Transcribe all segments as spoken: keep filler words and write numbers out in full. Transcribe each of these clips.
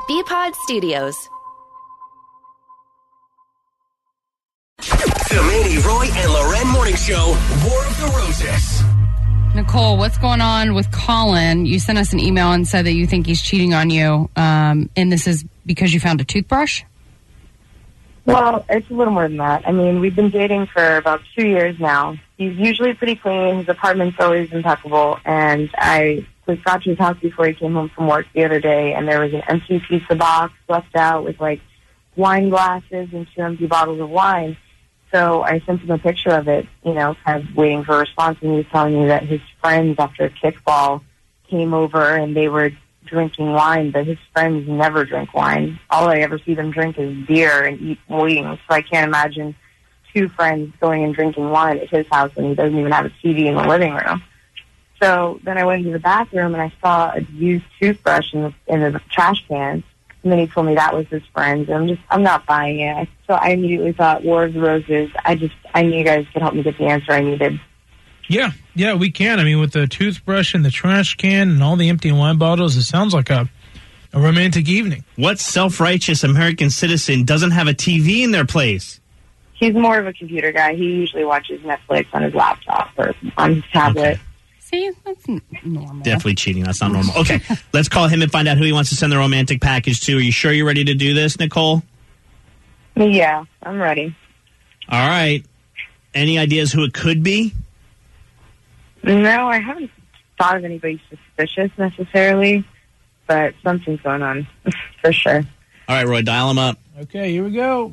B-Pod Studios. The Manny, Roy, and Loren Morning Show, War of the Roses. Nicole, what's going on with Colin? You sent us an email and said that you think he's cheating on you, um, and this is because you found a toothbrush? Well, it's a little more than that. I mean, we've been dating for about two years now. He's usually pretty clean. His apartment's always impeccable. And I was got to his house before he came home from work the other day, and there was an empty pizza box left out with, like, wine glasses and two empty bottles of wine. So I sent him a picture of it, you know, kind of waiting for a response. And he was telling me that his friends after kickball came over and they were drinking wine, but his friends never drink wine. All I ever see them drink is beer and eat wings. So I can't imagine two friends going and drinking wine at his house when he doesn't even have a T V in the living room. So then I went into the bathroom and I saw a used toothbrush in the, in the trash can. And then he told me that was his friend. And I'm just, I'm not buying it. So I immediately thought, War of the Roses. I just, I knew you guys could help me get the answer I needed. Yeah, yeah, we can. I mean, with the toothbrush and the trash can and all the empty wine bottles, it sounds like a, a romantic evening. What self-righteous American citizen doesn't have a T V in their place? He's more of a computer guy. He usually watches Netflix on his laptop or on his tablet. Okay. See, that's normal. Definitely cheating. That's not normal. Okay, let's call him and find out who he wants to send the romantic package to. Are you sure you're ready to do this, Nicole? Yeah, I'm ready. All right. Any ideas who it could be? No, I haven't thought of anybody suspicious necessarily, but something's going on for sure. All right, Roy, dial him up. Okay, here we go.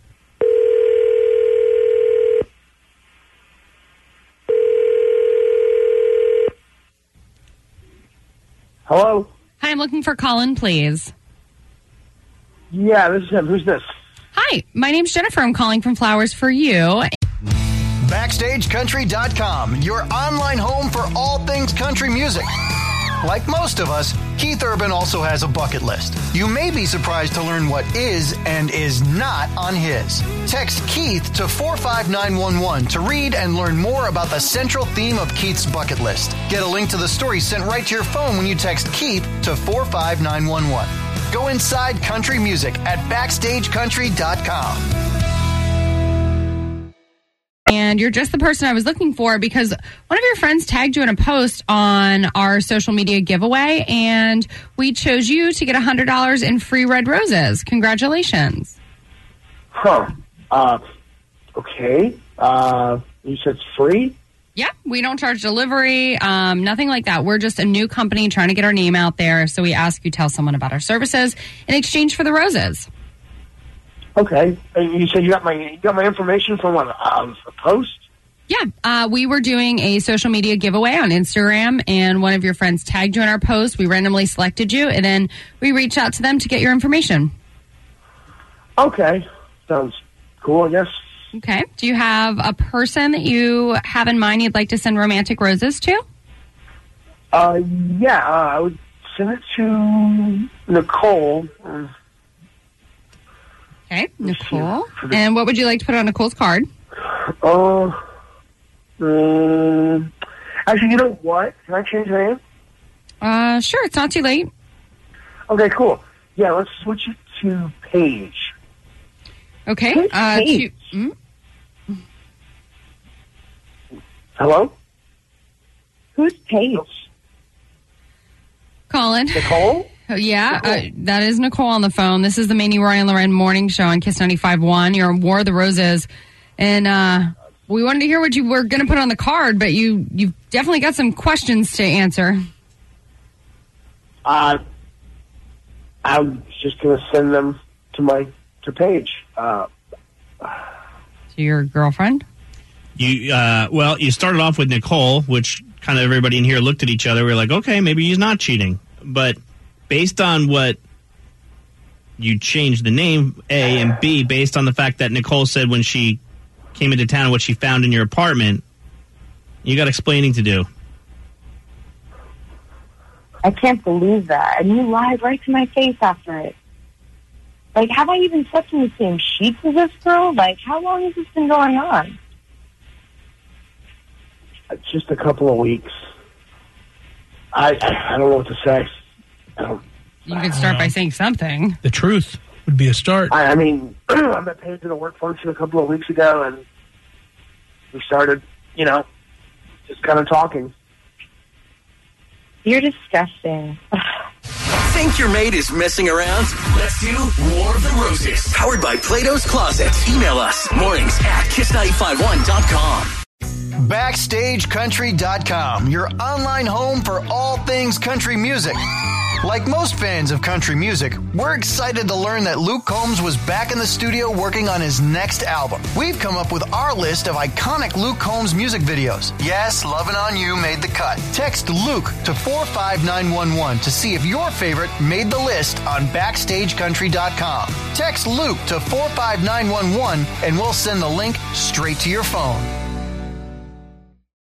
Hello? Hi, I'm looking for Colin, please. Yeah, this is him. Who's this? Hi, my name's Jennifer. I'm calling from Flowers for You. Backstage Country dot com, your online home for all things country music. Like most of us, Keith Urban also has a bucket list. You may be surprised to learn what is and is not on his. Text Keith to four five nine one one to read and learn more about the central theme of Keith's bucket list. Get a link to the story sent right to your phone when you text Keith to four five nine one one. Go inside country music at backstage country dot com. And you're just the person I was looking for because one of your friends tagged you in a post on our social media giveaway, and we chose you to get one hundred dollars in free red roses. Congratulations. Huh. Uh, okay. Uh, you said it's free? Yeah, we don't charge delivery, um, nothing like that. We're just a new company trying to get our name out there, so we ask you tell someone about our services in exchange for the roses. Okay. You said you got my you got my information from what, um, a post? Yeah, uh, we were doing a social media giveaway on Instagram, and one of your friends tagged you in our post. We randomly selected you, and then we reached out to them to get your information. Okay. Sounds cool, I guess. Okay. Do you have a person that you have in mind you'd like to send romantic roses to? Uh, yeah, uh, I would send it to Nicole. Uh, Okay, Nicole. And what would you like to put on Nicole's card? Uh, um, actually, you know what? Can I change the name? Uh, sure. It's not too late. Okay, cool. Yeah, let's switch it to Paige. Okay. Who's uh, Paige? To, mm? Hello? Who's Paige? Colin. Nicole? Oh, yeah, uh, that is Nicole on the phone. This is the Manny, Roy, and Loren morning show on Kiss ninety-five point one. You're on War of the Roses. And uh, we wanted to hear what you were going to put on the card, but you, you've definitely got some questions to answer. Uh, I'm just going to send them to my to Paige. Uh, to your girlfriend? You uh, Well, you started off with Nicole, which kind of everybody in here looked at each other. We were like, okay, maybe he's not cheating. But based on what you changed the name, A, and B, based on the fact that Nicole said when she came into town what she found in your apartment, you got explaining to do. I can't believe that. And you lied right to my face after it. Like, have I even slept in the same sheets as this girl? Like, how long has this been going on? just a couple of weeks. I I don't know what to say. I don't, You could start Wow. by saying something. The truth would be a start. I, I mean, I met Paige at a work function a couple of weeks ago, and we started, you know, just kind of talking. You're disgusting. Think your mate is messing around? Let's do War of the Roses. Powered by Plato's Closet. Email us mornings at kiss nine five one dot com. Backstage Country dot com, your online home for all things country music. Like most fans of country music, we're excited to learn that Luke Combs was back in the studio working on his next album. We've come up with our list of iconic Luke Combs music videos. Yes, Lovin' On You made the cut. Text Luke to four five nine one one to see if your favorite made the list on Backstage Country dot com. Text Luke to four five nine one one and we'll send the link straight to your phone.